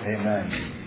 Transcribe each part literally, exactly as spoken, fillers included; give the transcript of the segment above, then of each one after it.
Amen.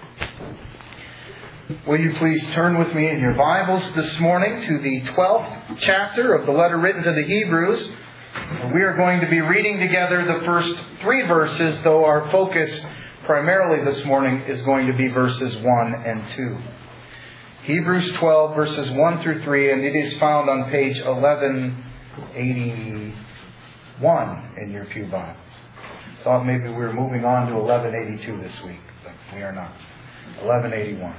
Will you please turn with me in your Bibles this morning to the twelfth chapter of the letter written to the Hebrews. We are going to be reading together the first three verses, though our focus primarily this morning is going to be verses one and two. Hebrews twelve, verses one through three, and it is found on page eleven eighty-one in your pew Bibles. Thought maybe we were moving on to eleven eighty-two this week, but we are not. eleven eighty-one.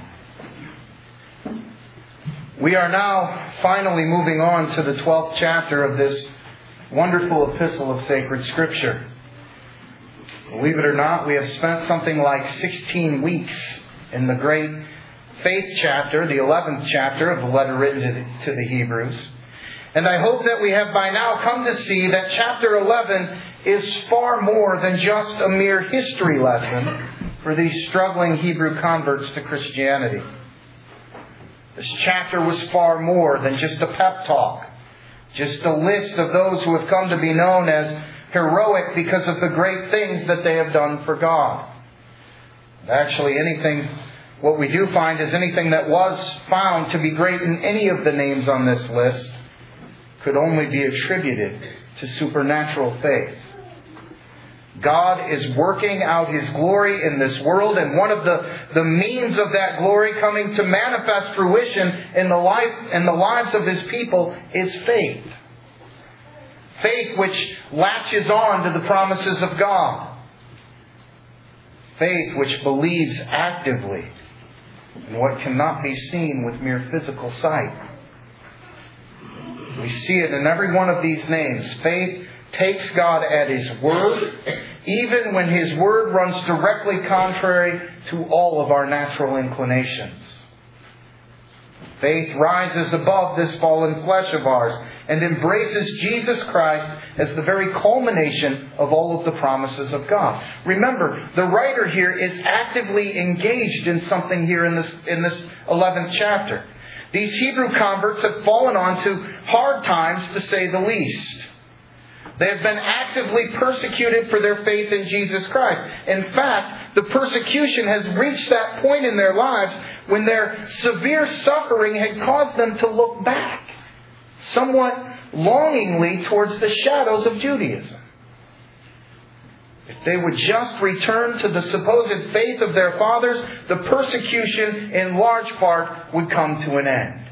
We are now finally moving on to the twelfth chapter of this wonderful epistle of sacred Scripture. Believe it or not, we have spent something like sixteen weeks in the great faith chapter, the eleventh chapter of the letter written to the, to the Hebrews. And I hope that we have by now come to see that chapter eleven is far more than just a mere history lesson for these struggling Hebrew converts to Christianity. This chapter was far more than just a pep talk, just a list of those who have come to be known as heroic because of the great things that they have done for God. Actually, anything, what we do find is anything that was found to be great in any of the names on this list could only be attributed to supernatural faith. God is working out His glory in this world, and one of the, the means of that glory coming to manifest fruition in the life in the lives of His people is faith. Faith which latches on to the promises of God. Faith which believes actively in what cannot be seen with mere physical sight. We see it in every one of these names. Faith takes God at His word, even when His word runs directly contrary to all of our natural inclinations. Faith rises above this fallen flesh of ours and embraces Jesus Christ as the very culmination of all of the promises of God. Remember, the writer here is actively engaged in something here in this, in this eleventh chapter. These Hebrew converts have fallen onto hard times, to say the least. They have been actively persecuted for their faith in Jesus Christ. In fact, the persecution has reached that point in their lives when their severe suffering had caused them to look back, somewhat longingly, towards the shadows of Judaism. If they would just return to the supposed faith of their fathers, the persecution in large part would come to an end.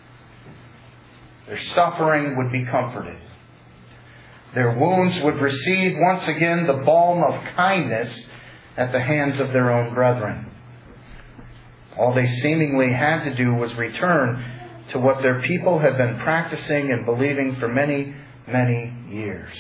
Their suffering would be comforted. Their wounds would receive once again the balm of kindness at the hands of their own brethren. All they seemingly had to do was return to what their people had been practicing and believing for many, many years.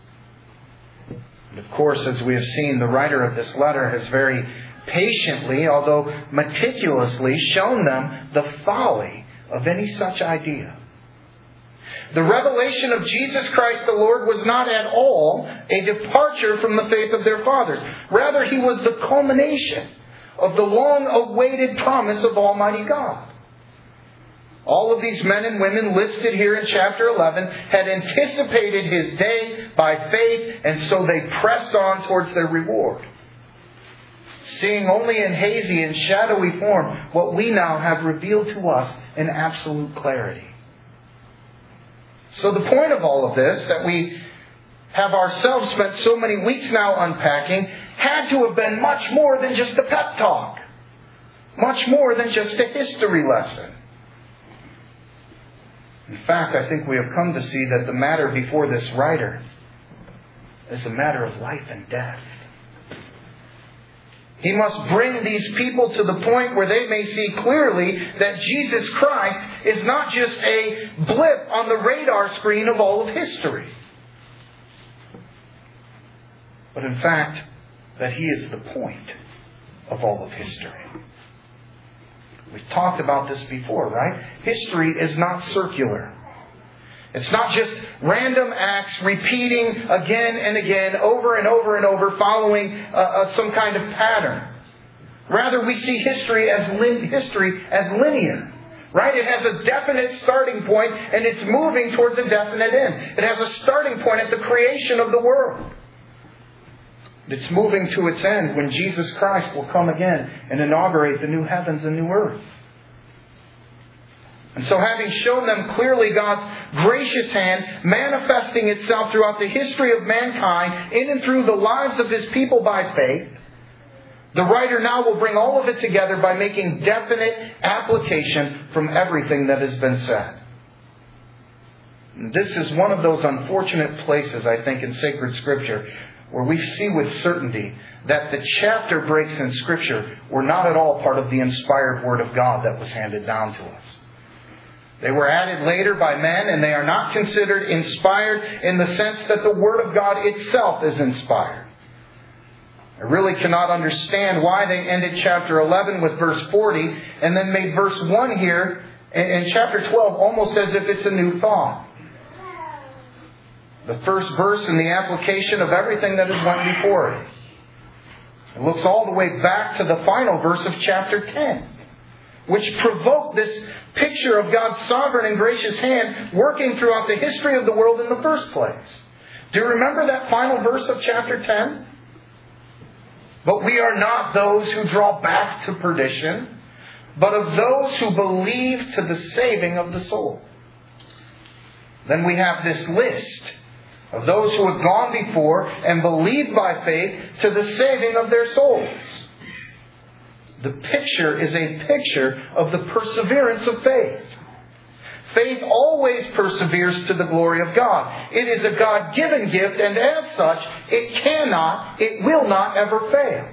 And of course, as we have seen, the writer of this letter has very patiently, although meticulously, shown them the folly of any such idea. The revelation of Jesus Christ the Lord was not at all a departure from the faith of their fathers. Rather, He was the culmination of the long-awaited promise of Almighty God. All of these men and women listed here in chapter eleven had anticipated His day by faith, and so they pressed on towards their reward, seeing only in hazy and shadowy form what we now have revealed to us in absolute clarity. So the point of all of this, that we have ourselves spent so many weeks now unpacking, had to have been much more than just a pep talk. Much more than just a history lesson. In fact, I think we have come to see that the matter before this writer is a matter of life and death. He must bring these people to the point where they may see clearly that Jesus Christ is not just a blip on the radar screen of all of history, but in fact, that He is the point of all of history. We've talked about this before, right? History is not circular. It's not just random acts repeating again and again, over and over and over, following uh, uh, some kind of pattern. Rather, we see history as lin- history as linear. Right? It has a definite starting point, and it's moving towards a definite end. It has a starting point at the creation of the world. It's moving to its end when Jesus Christ will come again and inaugurate the new heavens and new earth. And so having shown them clearly God's gracious hand manifesting itself throughout the history of mankind in and through the lives of His people by faith, the writer now will bring all of it together by making definite application from everything that has been said. And this is one of those unfortunate places, I think, in sacred Scripture where we see with certainty that the chapter breaks in Scripture were not at all part of the inspired Word of God that was handed down to us. They were added later by men, and they are not considered inspired in the sense that the Word of God itself is inspired. I really cannot understand why they ended chapter eleven with verse forty and then made verse one here in chapter twelve almost as if it's a new thought. The first verse in the application of everything that has went before it. It looks all the way back to the final verse of chapter ten, which provoked this picture of God's sovereign and gracious hand working throughout the history of the world in the first place. Do you remember that final verse of chapter ten? But we are not those who draw back to perdition, but of those who believe to the saving of the soul. Then we have this list of those who have gone before and believed by faith to the saving of their souls. The picture is a picture of the perseverance of faith. Faith always perseveres to the glory of God. It is a God-given gift, and as such, it cannot, it will not ever fail.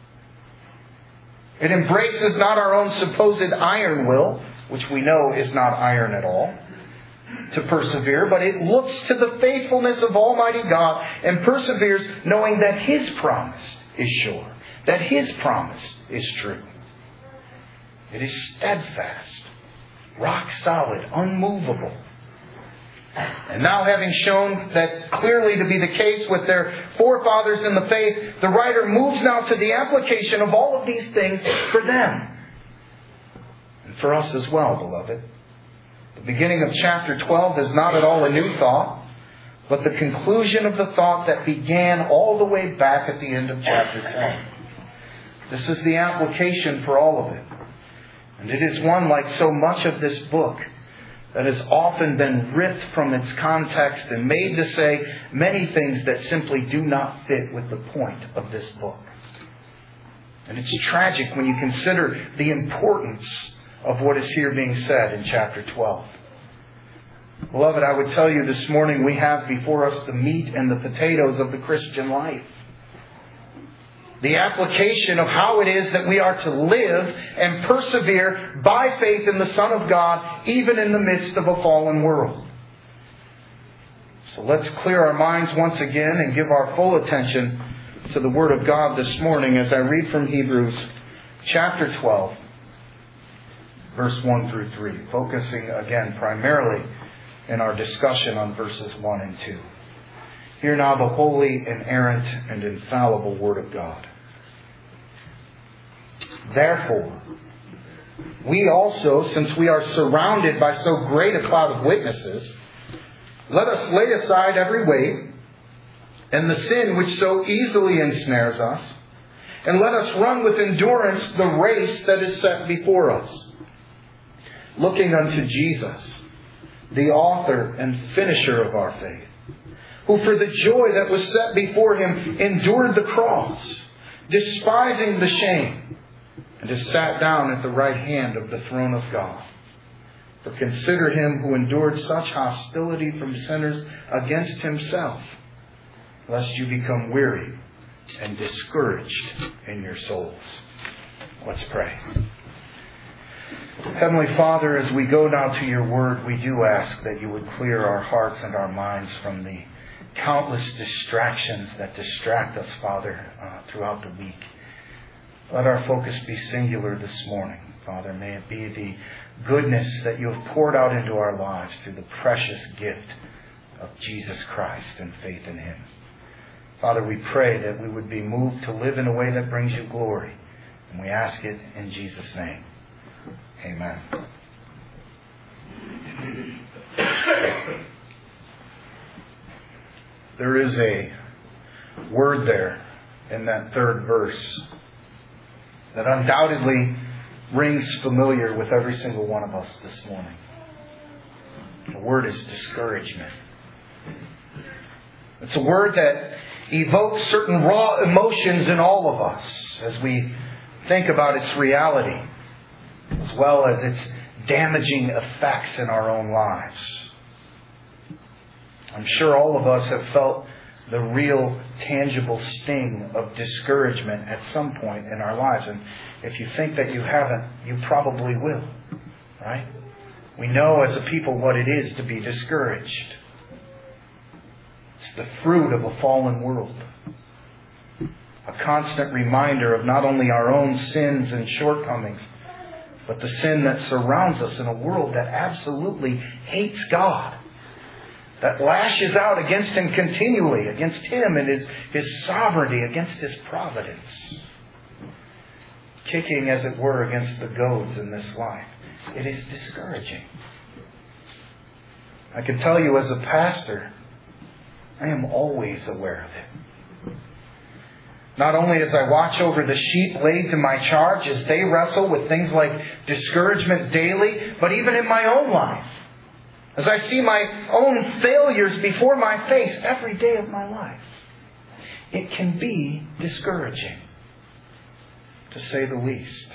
It embraces not our own supposed iron will, which we know is not iron at all, to persevere, but it looks to the faithfulness of Almighty God and perseveres knowing that His promise is sure, that His promise is true. It is steadfast, rock solid, unmovable. And now having shown that clearly to be the case with their forefathers in the faith, the writer moves now to the application of all of these things for them. And for us as well, beloved. The beginning of chapter twelve is not at all a new thought, but the conclusion of the thought that began all the way back at the end of chapter ten. This is the application for all of it. And it is one, like so much of this book, that has often been ripped from its context and made to say many things that simply do not fit with the point of this book. And it's tragic when you consider the importance of what is here being said in chapter twelve. Beloved, I would tell you this morning we have before us the meat and the potatoes of the Christian life. The application of how it is that we are to live and persevere by faith in the Son of God, even in the midst of a fallen world. So let's clear our minds once again and give our full attention to the Word of God this morning as I read from Hebrews chapter twelve, verse one through three, focusing again primarily in our discussion on verses one and two. Hear now the holy, inerrant, and infallible Word of God. Therefore, we also, since we are surrounded by so great a cloud of witnesses, let us lay aside every weight and the sin which so easily ensnares us, and let us run with endurance the race that is set before us, looking unto Jesus, the author and finisher of our faith, who for the joy that was set before Him endured the cross, despising the shame, and has sat down at the right hand of the throne of God. For consider Him who endured such hostility from sinners against Himself, lest you become weary and discouraged in your souls. Let's pray. Heavenly Father, as we go now to your Word, we do ask that you would clear our hearts and our minds from the countless distractions that distract us, Father, uh, throughout the week. Let our focus be singular this morning, Father. May it be the goodness that you have poured out into our lives through the precious gift of Jesus Christ and faith in Him. Father, we pray that we would be moved to live in a way that brings you glory. And we ask it in Jesus' name. Amen. There is a word there in that third verse that undoubtedly rings familiar with every single one of us this morning. The word is discouragement. It's a word that evokes certain raw emotions in all of us as we think about its reality, as well as its damaging effects in our own lives. I'm sure all of us have felt the real, tangible sting of discouragement at some point in our lives. And if you think that you haven't, you probably will. Right? We know as a people what it is to be discouraged. It's the fruit of a fallen world. A constant reminder of not only our own sins and shortcomings, but the sin that surrounds us in a world that absolutely hates God. That lashes out against Him continually, against Him and His, His sovereignty, against His providence. Kicking, as it were, against the goads in this life. It is discouraging. I can tell you as a pastor, I am always aware of it. Not only as I watch over the sheep laid to my charge as they wrestle with things like discouragement daily, but even in my own life. As I see my own failures before my face every day of my life. It can be discouraging, to say the least.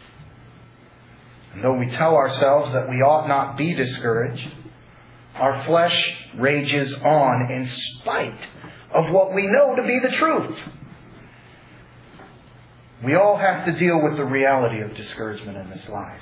And though we tell ourselves that we ought not be discouraged, our flesh rages on in spite of what we know to be the truth. We all have to deal with the reality of discouragement in this life.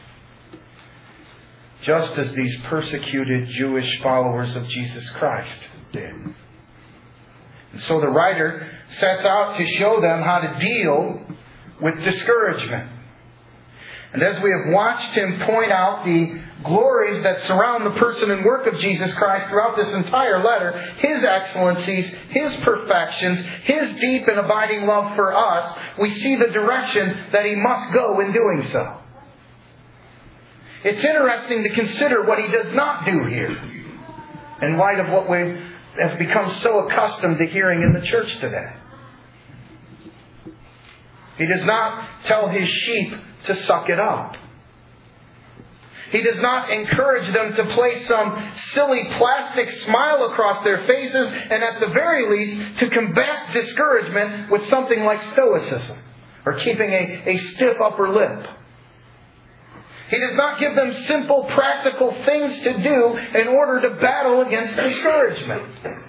Just as these persecuted Jewish followers of Jesus Christ did. And so the writer sets out to show them how to deal with discouragement. And as we have watched him point out the glories that surround the person and work of Jesus Christ throughout this entire letter, His excellencies, His perfections, His deep and abiding love for us, we see the direction that He must go in doing so. It's interesting to consider what He does not do here in light of what we have become so accustomed to hearing in the church today. He does not tell His sheep to suck it up. He does not encourage them to place some silly plastic smile across their faces and at the very least to combat discouragement with something like stoicism or keeping a, a stiff upper lip. He does not give them simple, practical things to do in order to battle against discouragement.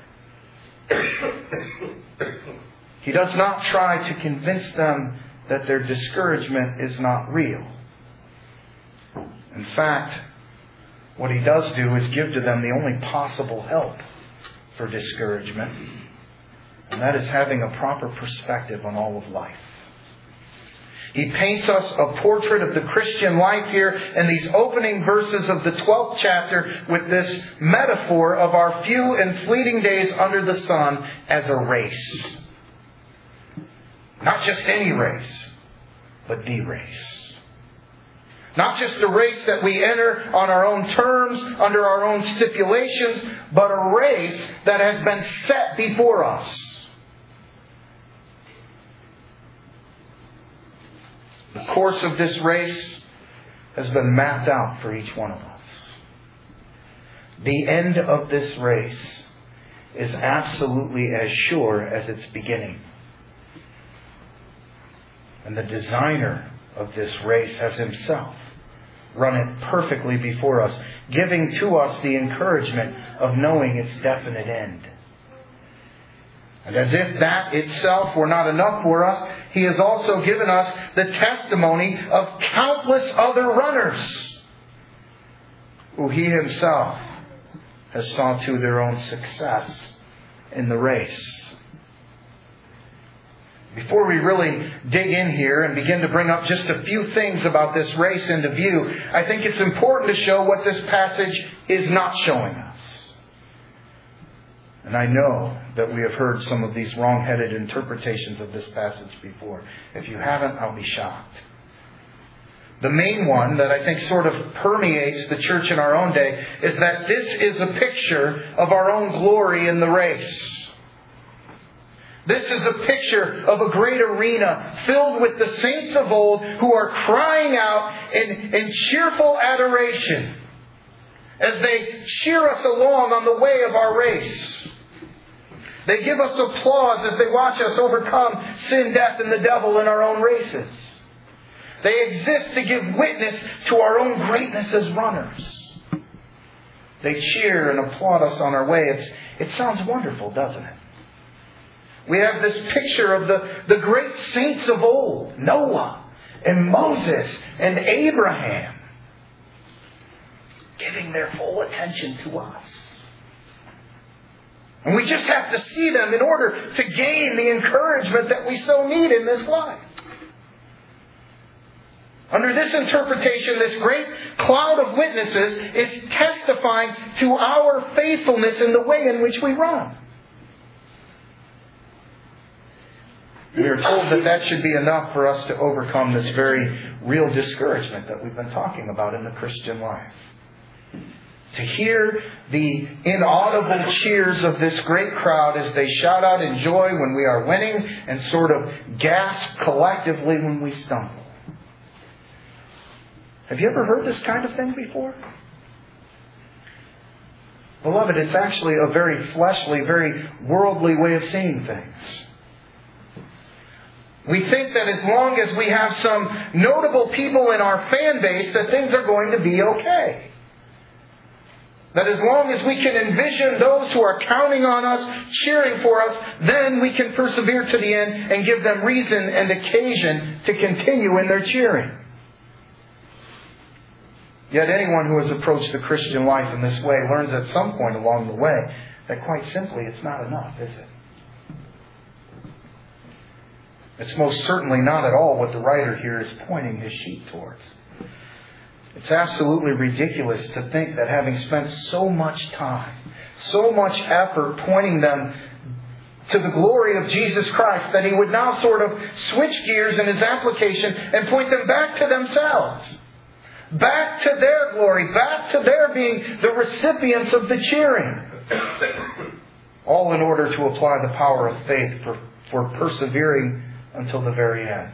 He does not try to convince them that their discouragement is not real. In fact, what He does do is give to them the only possible help for discouragement, and that is having a proper perspective on all of life. He paints us a portrait of the Christian life here in these opening verses of the twelfth chapter with this metaphor of our few and fleeting days under the sun as a race. Not just any race, but the race. Not just a race that we enter on our own terms, under our own stipulations, but a race that has been set before us. The course of this race has been mapped out for each one of us. The end of this race is absolutely as sure as its beginning. And the designer of this race has Himself run it perfectly before us, giving to us the encouragement of knowing its definite end. And as if that itself were not enough for us, He has also given us the testimony of countless other runners who He Himself has saw to their own success in the race. Before we really dig in here and begin to bring up just a few things about this race into view, I think it's important to show what this passage is not showing us. And I know that we have heard some of these wrong-headed interpretations of this passage before. If you haven't, I'll be shocked. The main one that I think sort of permeates the church in our own day is that this is a picture of our own glory in the race. This is a picture of a great arena filled with the saints of old who are crying out in, in cheerful adoration as they cheer us along on the way of our race. They give us applause as they watch us overcome sin, death, and the devil in our own races. They exist to give witness to our own greatness as runners. They cheer and applaud us on our way. It's, it sounds wonderful, doesn't it? We have this picture of the, the great saints of old, Noah and Moses and Abraham, giving their full attention to us. And we just have to see them in order to gain the encouragement that we so need in this life. Under this interpretation, this great cloud of witnesses is testifying to our faithfulness in the way in which we run. We are told that that should be enough for us to overcome this very real discouragement that we've been talking about in the Christian life. To hear the inaudible cheers of this great crowd as they shout out in joy when we are winning and sort of gasp collectively when we stumble. Have you ever heard this kind of thing before? Beloved, it's actually a very fleshly, very worldly way of seeing things. We think that as long as we have some notable people in our fan base, that things are going to be okay. That as long as we can envision those who are counting on us, cheering for us, then we can persevere to the end and give them reason and occasion to continue in their cheering. Yet anyone who has approached the Christian life in this way learns at some point along the way that quite simply it's not enough, is it? It's most certainly not at all what the writer here is pointing his sheep towards. It's absolutely ridiculous to think that having spent so much time, so much effort pointing them to the glory of Jesus Christ, that he would now sort of switch gears in his application and point them back to themselves. Back to their glory, back to their being the recipients of the cheering. All in order to apply the power of faith for, for persevering until the very end.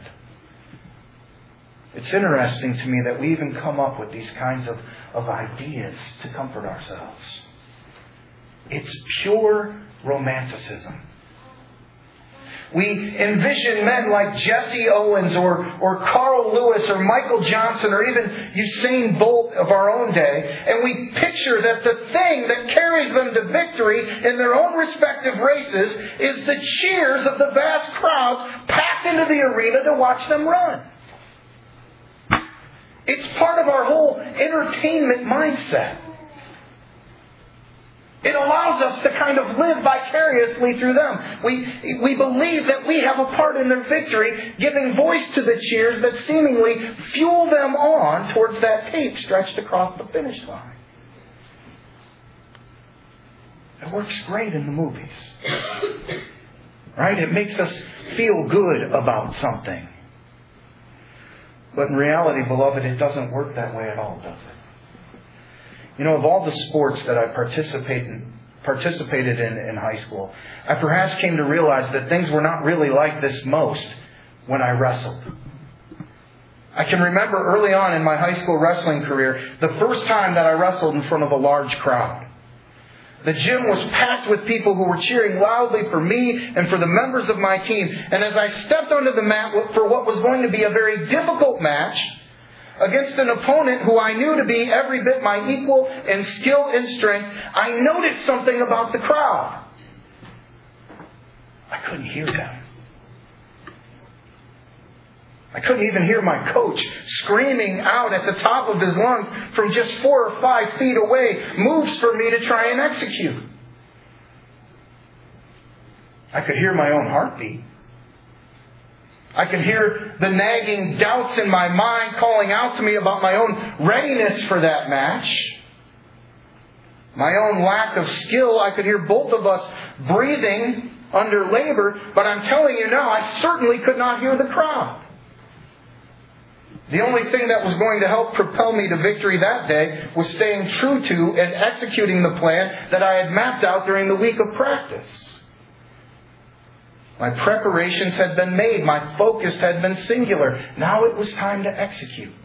It's interesting to me that we even come up with these kinds of, of ideas to comfort ourselves. It's pure romanticism. We envision men like Jesse Owens or, or Carl Lewis or Michael Johnson or even Usain Bolt of our own day, and we picture that the thing that carries them to victory in their own respective races is the cheers of the vast crowds packed into the arena to watch them run. It's part of our whole entertainment mindset. It allows us to kind of live vicariously through them. We, we believe that we have a part in their victory, giving voice to the cheers that seemingly fuel them on towards that tape stretched across the finish line. It works great in the movies. Right? It makes us feel good about something. But in reality, beloved, it doesn't work that way at all, does it? You know, of all the sports that I participate in, participated in in high school, I perhaps came to realize that things were not really like this most when I wrestled. I can remember early on in my high school wrestling career, the first time that I wrestled in front of a large crowd. The gym was packed with people who were cheering loudly for me and for the members of my team. And as I stepped onto the mat for what was going to be a very difficult match against an opponent who I knew to be every bit my equal in skill and strength, I noticed something about the crowd. I couldn't hear them. I couldn't even hear my coach screaming out at the top of his lungs from just four or five feet away, moves for me to try and execute. I could hear my own heartbeat. I could hear the nagging doubts in my mind calling out to me about my own readiness for that match. My own lack of skill. I could hear both of us breathing under labor, but I'm telling you now, I certainly could not hear the crowd. The only thing that was going to help propel me to victory that day was staying true to and executing the plan that I had mapped out during the week of practice. My preparations had been made. My focus had been singular. Now it was time to execute.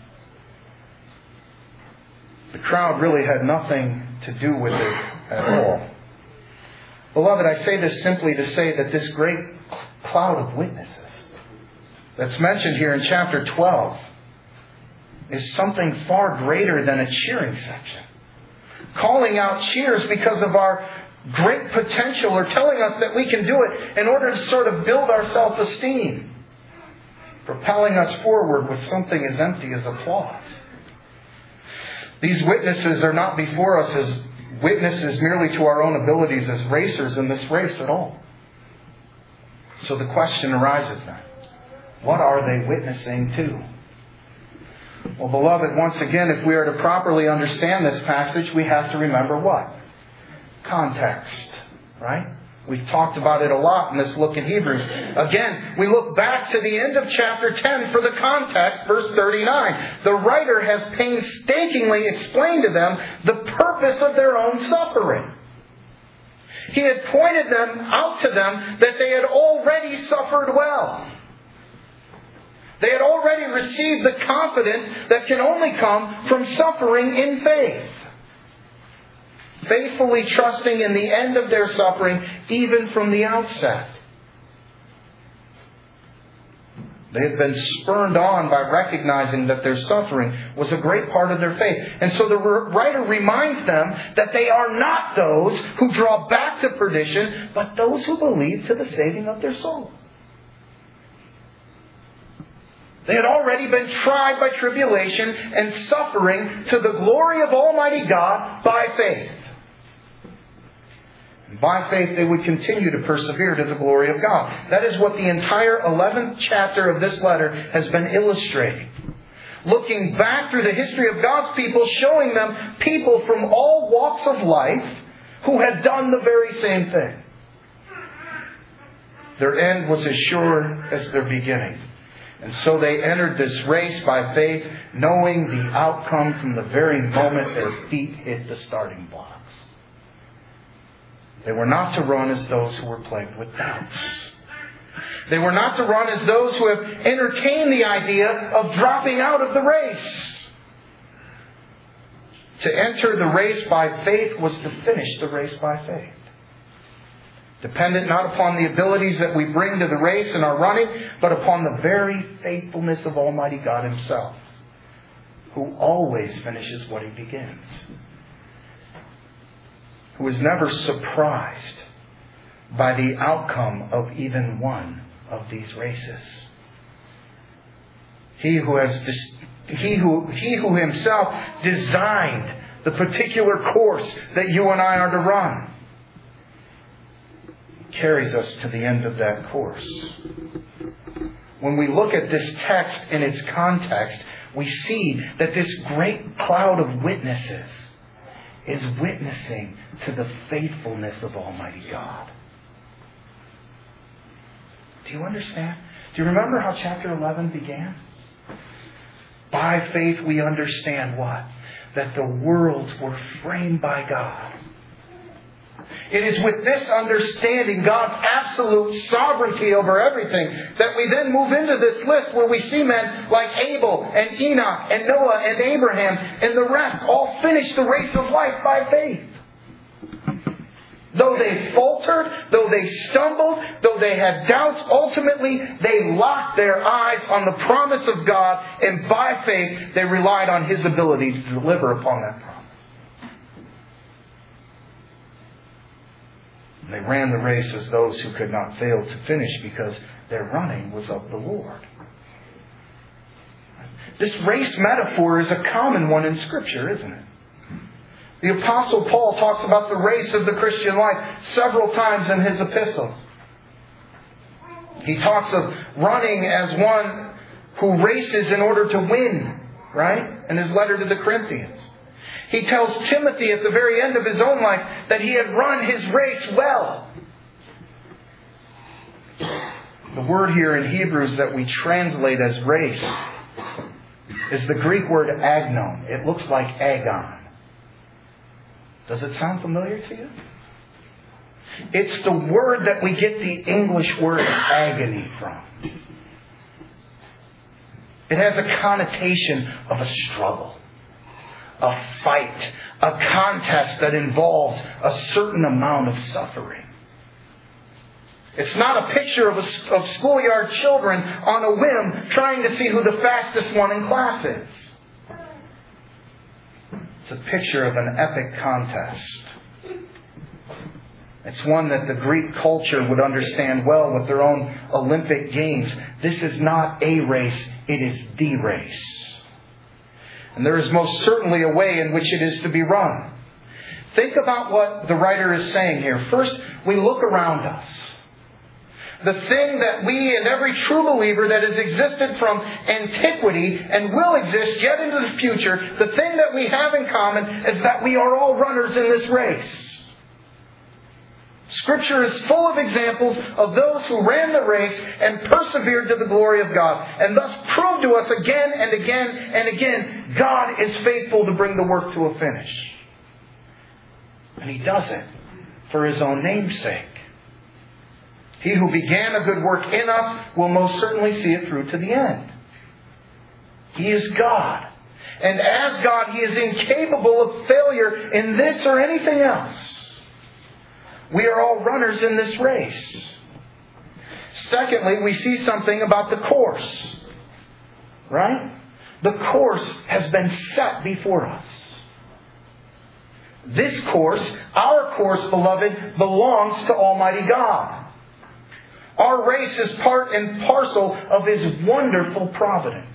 The crowd really had nothing to do with it at all. Beloved, I say this simply to say that this great cloud of witnesses that's mentioned here in chapter twelve is something far greater than a cheering section. Calling out cheers because of our great potential, or telling us that we can do it in order to sort of build our self-esteem. Propelling us forward with something as empty as applause. These witnesses are not before us as witnesses merely to our own abilities as racers in this race at all. So the question arises then, what are they witnessing to? Well, beloved, once again, if we are to properly understand this passage, we have to remember what? Context, right? We've talked about it a lot in this look at Hebrews. Again, we look back to the end of chapter ten for the context, verse thirty-nine. The writer has painstakingly explained to them the purpose of their own suffering. He had pointed them out to them that they had already suffered well. They had already received the confidence that can only come from suffering in faith. Faithfully trusting in the end of their suffering, even from the outset. They had been spurred on by recognizing that their suffering was a great part of their faith. And so the writer reminds them that they are not those who draw back to perdition, but those who believe to the saving of their soul. They had already been tried by tribulation and suffering to the glory of Almighty God by faith. By faith, they would continue to persevere to the glory of God. That is what the entire eleventh chapter of this letter has been illustrating. Looking back through the history of God's people, showing them people from all walks of life who had done the very same thing. Their end was as sure as their beginning. And so they entered this race by faith, knowing the outcome from the very moment their feet hit the starting blocks. They were not to run as those who were plagued with doubts. They were not to run as those who have entertained the idea of dropping out of the race. To enter the race by faith was to finish the race by faith. Dependent not upon the abilities that we bring to the race in our running, but upon the very faithfulness of Almighty God Himself, who always finishes what He begins. Who is never surprised by the outcome of even one of these races. He who has he who he who himself designed the particular course that you and I are to run carries us to the end of that course. When we look at this text in its context, we see that this great cloud of witnesses is witnessing to the faithfulness of Almighty God. Do you understand? Do you remember how chapter eleven began? By faith we understand what? That the worlds were framed by God. It is with this understanding, God's absolute sovereignty over everything, that we then move into this list where we see men like Abel and Enoch and Noah and Abraham and the rest all finish the race of life by faith. Though they faltered, though they stumbled, though they had doubts, ultimately they locked their eyes on the promise of God, and by faith they relied on His ability to deliver upon that promise. They ran the race as those who could not fail to finish because their running was of the Lord. This race metaphor is a common one in Scripture, isn't it? The Apostle Paul talks about the race of the Christian life several times in his epistles. He talks of running as one who races in order to win, right? In his letter to the Corinthians. He tells Timothy at the very end of his own life that he had run his race well. The word here in Hebrews that we translate as race is the Greek word agnon. It looks like agon. Does it sound familiar to you? It's the word that we get the English word agony from. It has a connotation of a struggle, a fight, a contest that involves a certain amount of suffering. It's not a picture of, a, of schoolyard children on a whim trying to see who the fastest one in class is. It's a picture of an epic contest. It's one that the Greek culture would understand well with their own Olympic Games. This is not a race, it is the race. And there is most certainly a way in which it is to be run. Think about what the writer is saying here. First, we look around us. The thing that we and every true believer that has existed from antiquity and will exist yet into the future, the thing that we have in common is that we are all runners in this race. Scripture is full of examples of those who ran the race and persevered to the glory of God, and thus proved to us again and again and again, God is faithful to bring the work to a finish. And He does it for His own name's sake. He who began a good work in us will most certainly see it through to the end. He is God. And as God, He is incapable of failure in this or anything else. We are all runners in this race. Secondly, we see something about the course. Right? The course has been set before us. This course, our course, beloved, belongs to Almighty God. Our race is part and parcel of His wonderful providence.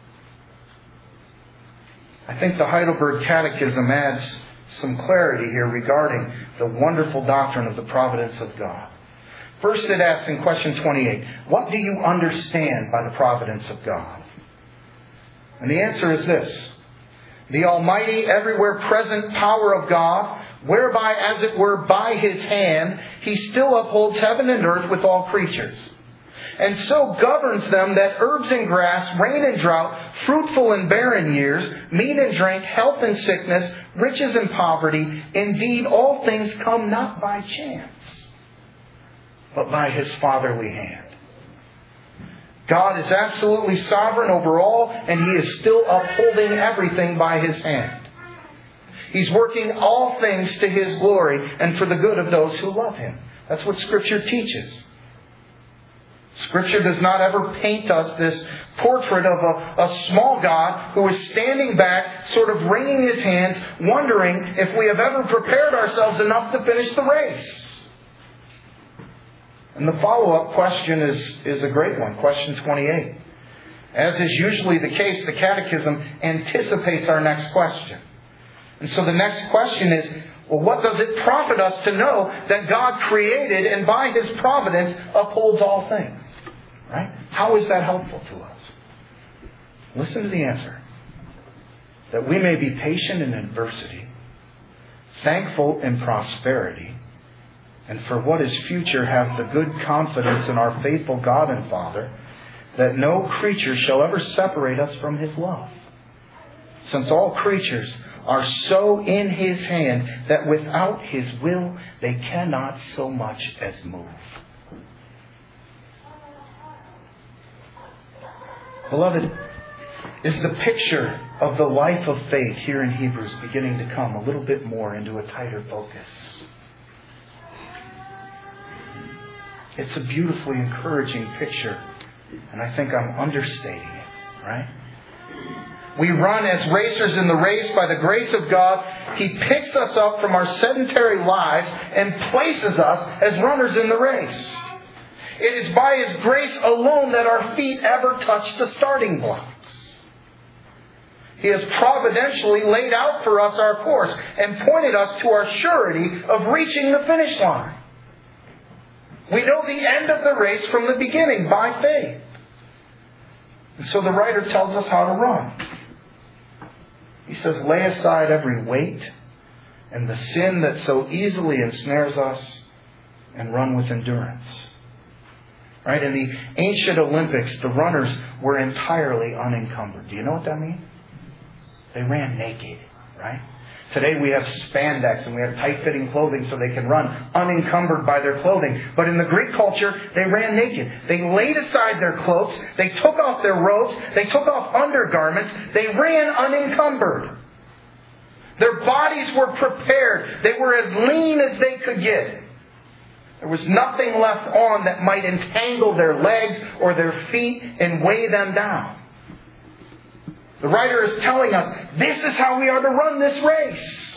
I think the Heidelberg Catechism adds some clarity here regarding the wonderful doctrine of the providence of God. First it asks in question twenty-eight, what do you understand by the providence of God? And the answer is this: the almighty, everywhere present power of God, whereby, as it were, by His hand, He still upholds heaven and earth with all creatures, and so governs them that herbs and grass, rain and drought, fruitful and barren years, meat and drink, health and sickness, riches and poverty, indeed all things come not by chance, but by His fatherly hand. God is absolutely sovereign over all, and He is still upholding everything by His hand. He's working all things to His glory and for the good of those who love Him. That's what Scripture teaches. Scripture does not ever paint us this portrait of a, a small God who is standing back, sort of wringing His hands, wondering if we have ever prepared ourselves enough to finish the race. And the follow-up question is, is a great one, question twenty-eight. As is usually the case, the Catechism anticipates our next question. And so the next question is, well, what does it profit us to know that God created and by His providence upholds all things? Right? How is that helpful to us? Listen to the answer. That we may be patient in adversity, thankful in prosperity, and for what is future have the good confidence in our faithful God and Father, that no creature shall ever separate us from His love. Since all creatures are so in His hand that without His will they cannot so much as move. Beloved, is the picture of the life of faith here in Hebrews beginning to come a little bit more into a tighter focus? It's a beautifully encouraging picture, and I think I'm understating it, right? We run as racers in the race by the grace of God. He picks us up from our sedentary lives and places us as runners in the race. It is by His grace alone that our feet ever touch the starting blocks. He has providentially laid out for us our course and pointed us to our surety of reaching the finish line. We know the end of the race from the beginning by faith. And so the writer tells us how to run. He says, lay aside every weight and the sin that so easily ensnares us and run with endurance. Right? In the ancient Olympics, the runners were entirely unencumbered. Do you know what that means? They ran naked, right? Today we have spandex and we have tight-fitting clothing so they can run unencumbered by their clothing. But in the Greek culture, they ran naked. They laid aside their cloaks. They took off their robes. They took off undergarments. They ran unencumbered. Their bodies were prepared. They were as lean as they could get. There was nothing left on that might entangle their legs or their feet and weigh them down. The writer is telling us, this is how we are to run this race.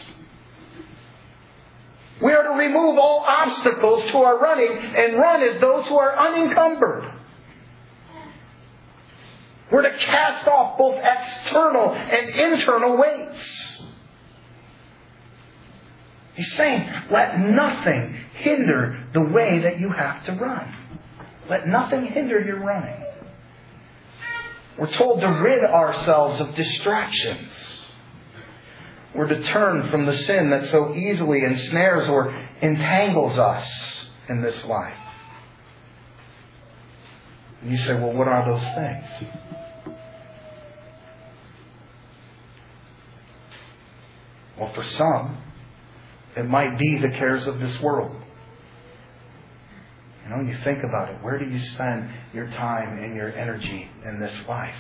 We are to remove all obstacles to our running and run as those who are unencumbered. We're to cast off both external and internal weights. He's saying, let nothing hinder the way that you have to run. Let nothing hinder your running. We're told to rid ourselves of distractions. We're to turn from the sin that so easily ensnares or entangles us in this life. And you say, well, what are those things? Well, for some, it might be the cares of this world. You know, you think about it. Where do you spend your time and your energy in this life?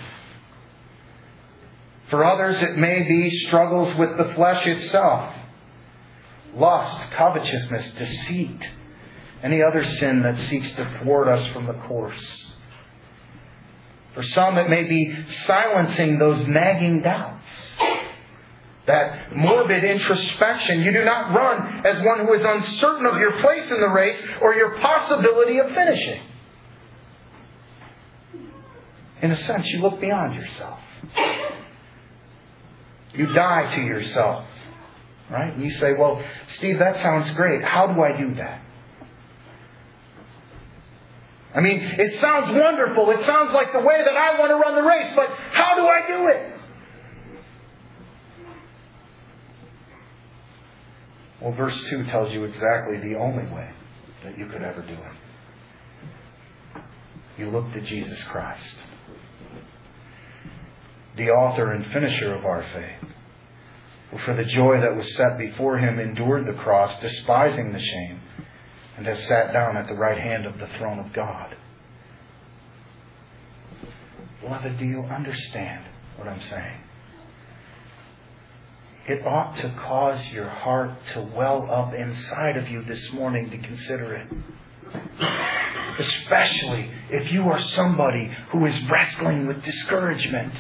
For others, it may be struggles with the flesh itself. Lust, covetousness, deceit. Any other sin that seeks to thwart us from the course. For some, it may be silencing those nagging doubts. That morbid introspection. You do not run as one who is uncertain of your place in the race or your possibility of finishing. In a sense, you look beyond yourself. You die to yourself. Right? And you say, well, Steve, that sounds great. How do I do that? I mean, it sounds wonderful. It sounds like the way that I want to run the race. But how do I do it? Well, verse two tells you exactly the only way that you could ever do it. You look to Jesus Christ, the author and finisher of our faith, who for the joy that was set before Him endured the cross, despising the shame, and has sat down at the right hand of the throne of God. Beloved, do you understand what I'm saying? It ought to cause your heart to well up inside of you this morning to consider it. Especially if you are somebody who is wrestling with discouragement.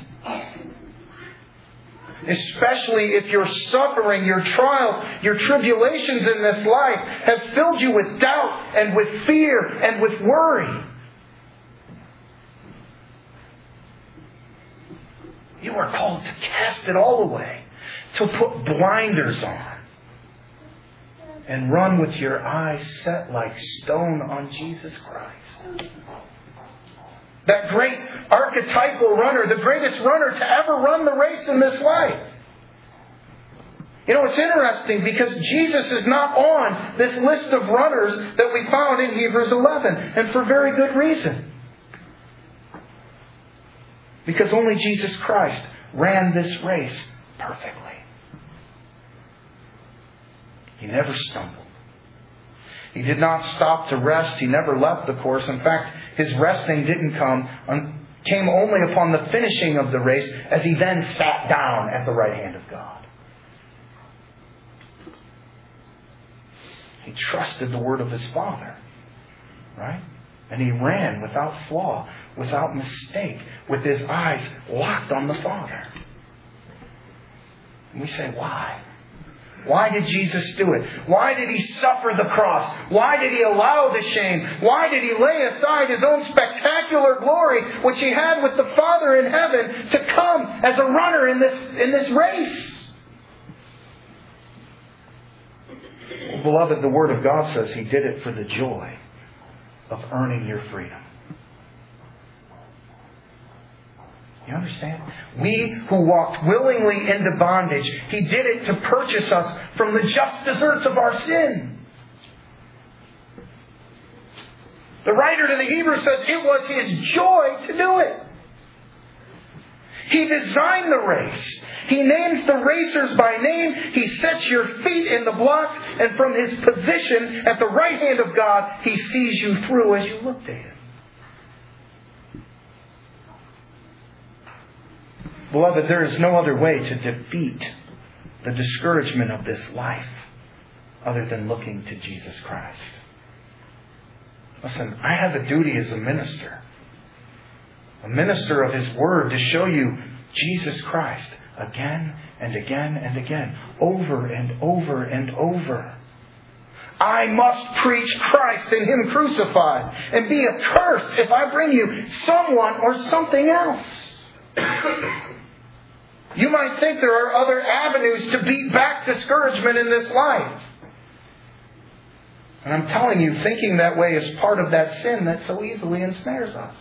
Especially if your suffering, your trials, your tribulations in this life have filled you with doubt and with fear and with worry. You are called to cast it all away. To put blinders on and run with your eyes set like stone on Jesus Christ. That great archetypal runner, the greatest runner to ever run the race in this life. You know, it's interesting because Jesus is not on this list of runners that we found in Hebrews eleven, and for very good reason. Because only Jesus Christ ran this race perfectly. He never stumbled. He did not stop to rest. He never left the course. In fact, His resting didn't come, came only upon the finishing of the race as He then sat down at the right hand of God. He trusted the word of His Father. Right? And He ran without flaw, without mistake, with His eyes locked on the Father. And we say, why? Why did Jesus do it? Why did He suffer the cross? Why did He allow the shame? Why did He lay aside His own spectacular glory, which He had with the Father in heaven, to come as a runner in this, in this race? Well, beloved, the Word of God says He did it for the joy of earning your freedom. You understand? We who walked willingly into bondage, He did it to purchase us from the just deserts of our sin. The writer to the Hebrews says it was His joy to do it. He designed the race. He names the racers by name. He sets your feet in the blocks. And from His position at the right hand of God, He sees you through as you look to Him. Beloved, there is no other way to defeat the discouragement of this life other than looking to Jesus Christ. Listen, I have a duty as a minister, a minister of His Word, to show you Jesus Christ again and again and again, over and over and over. I must preach Christ and Him crucified, and be accursed if I bring you someone or something else. You might think there are other avenues to beat back discouragement in this life. And I'm telling you, thinking that way is part of that sin that so easily ensnares us.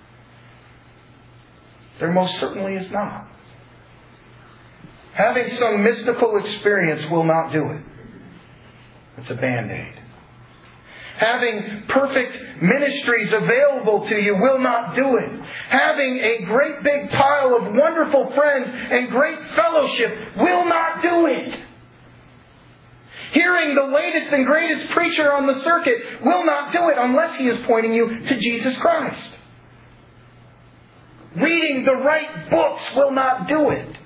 There most certainly is not. Having some mystical experience will not do it. It's a band-aid. Having perfect ministries available to you will not do it. Having a great big pile of wonderful friends and great fellowship will not do it. Hearing the latest and greatest preacher on the circuit will not do it unless he is pointing you to Jesus Christ. Reading the right books will not do it.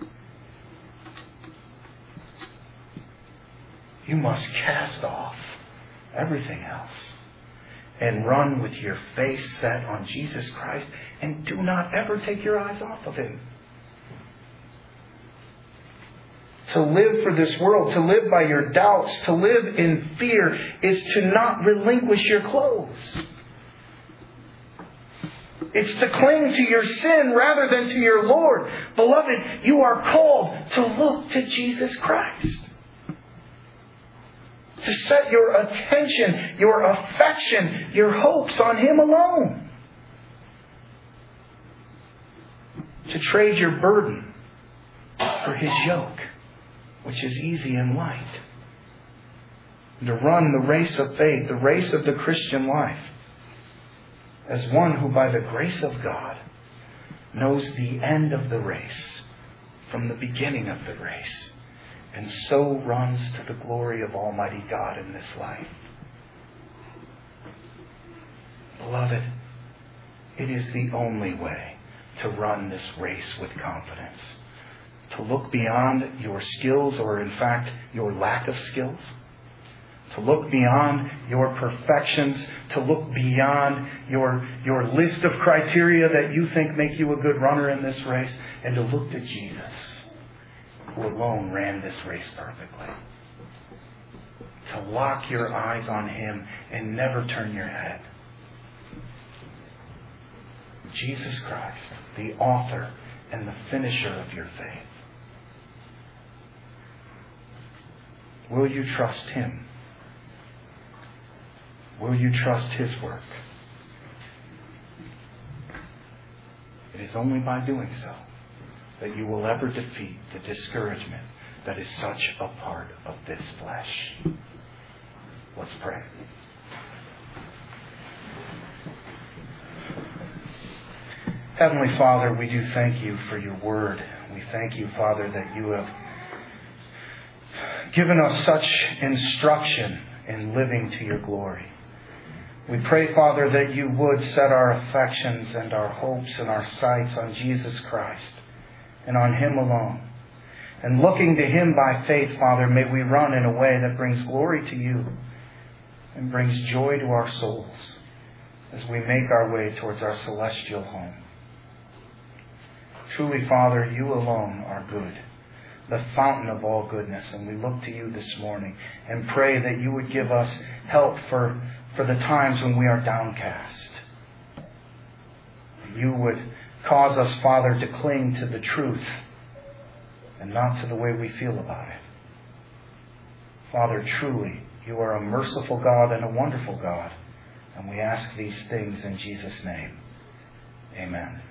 You must cast off everything else and run with your face set on Jesus Christ, and do not ever take your eyes off of Him. To live for this world, to live by your doubts, to live in fear, is to not relinquish your clothes. It's to cling to your sin rather than to your Lord. Beloved, you are called to look to Jesus Christ. To set your attention, your affection, your hopes on Him alone. To trade your burden for His yoke, which is easy and light. And to run the race of faith, the race of the Christian life, as one who by the grace of God knows the end of the race from the beginning of the race, and so runs to the glory of Almighty God in this life. Beloved, it is the only way to run this race with confidence. To look beyond your skills, or in fact your lack of skills. To look beyond your perfections. To look beyond your, your list of criteria that you think make you a good runner in this race. And to look to Jesus, who alone ran this race perfectly. To lock your eyes on Him and never turn your head. Jesus Christ, the author and the finisher of your faith. Will you trust Him? Will you trust His work? It is only by doing so that you will ever defeat the discouragement that is such a part of this flesh. Let's pray. Heavenly Father, we do thank You for Your word. We thank You, Father, that You have given us such instruction in living to Your glory. We pray, Father, that You would set our affections and our hopes and our sights on Jesus Christ and on Him alone. And looking to Him by faith, Father, may we run in a way that brings glory to You and brings joy to our souls as we make our way towards our celestial home. Truly, Father, You alone are good, the fountain of all goodness, and we look to You this morning and pray that You would give us help for, for the times when we are downcast. You would cause us, Father, to cling to the truth and not to the way we feel about it. Father, truly, You are a merciful God and a wonderful God, and we ask these things in Jesus' name. Amen.